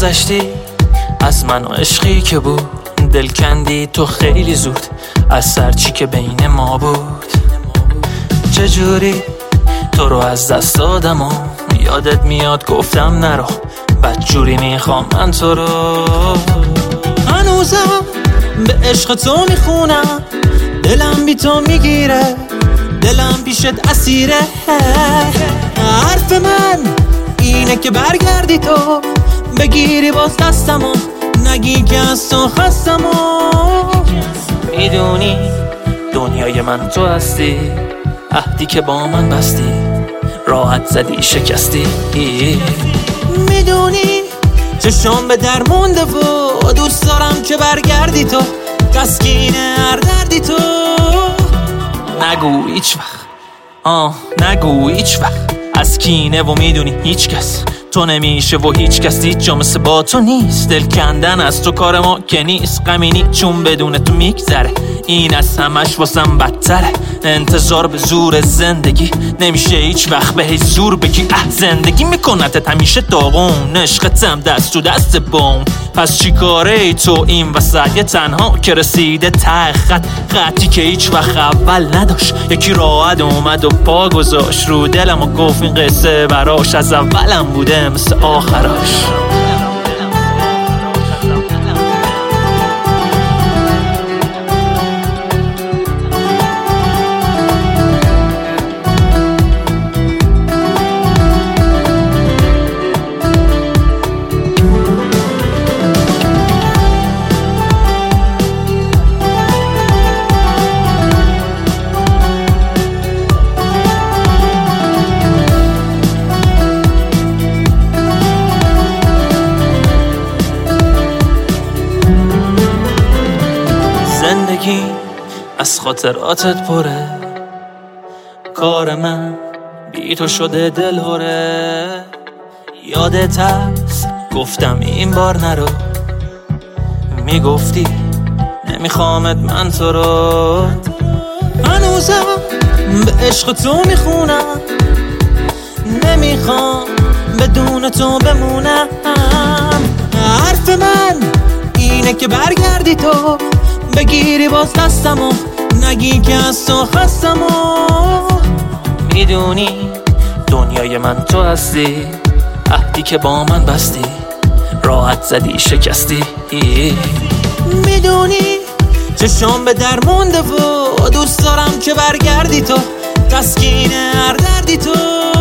گذشتی از من و عشقی که بود، دل کندی تو خیلی زود از سرچی که بین ما بود. چجوری تو رو از دست دادم و یادت میاد گفتم نرو، بدجوری میخوام من تو رو. هنوزم به عشق تو میخونم، دلم بی تو میگیره، دلم پیشت اسیره. حرف من اینه که برگردی تو، بگیری باز دستمو، نگی که از تو خستمو. میدونی دنیای من تو هستی، عهدی که با من بستی، راحت زدی شکستی. میدونی چشم به در مونده و دوست دارم که برگردی تو، تسکین هر دردی تو. نگو هیچ وقت، نگو هیچ وقت از کینه و میدونی هیچ کس تو نمیشه و هیچ کس هیچ جا مثل با تو نیست. دل کندن از تو کار ما که نیست، غمینی چون بدون تو میگذره، این از همش واسم بدتره. انتظار به زور زندگی نمیشه هیچ وقت به هیچ زور بگی زندگی میکنتت همیشه داغون، عشقتم دست تو دست بوم. پس چی کاره ای تو این وسط یه تنها که رسیده ته خطی که هیچ وقت اول نداشت، یکی راحت اومد و پا گذاشت رو دلم و گفت این قصه براش از اولم بوده مثل آخراش. زندگی از خاطراتت پره، کار من بی تو شده دلهره. یادت هست گفتم این بار نرو، میگفتی نمیخوامت من تو رو. هنوزم به عشق تو میخونم، نمیخوام بدون تو بمونم. حرف من اینه که برگردی تو، بگیری باز دستمو، نگی که از تو خستمو. میدونی دنیای من تو هستی، عهدی که با من بستی، راحت زدی شکستی. میدونی چشم به در مونده و دوست دارم که برگردی تو، تسکین هر دردی تو.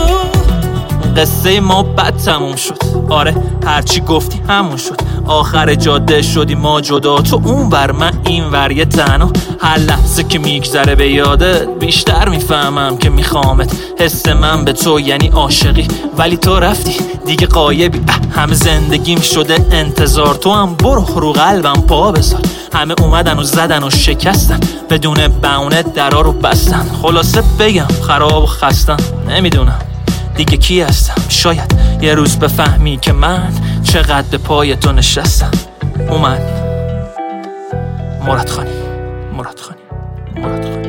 قصه ما بد تموم شد، آره هرچی گفتی همون شد، آخر جاده شدی ما جدا، تو اون ور من این ور یه تنها. هر لحظه که میگذره به یادت بیشتر میفهمم که میخوامت. حس من به تو یعنی عاشقی، ولی تو رفتی دیگه غایبی. همه زندگیم شده انتظار، تو هم برو رو قلبم پا بذار. همه اومدن و زدن و شکستن، بدون بهونه درا رو بستن. خلاصه بگم خراب و خستم، نمیدونم دیگه کی هستم. شاید یه روز بفهمی که من چقدر به پای تو نشستم. اومد مراد خانی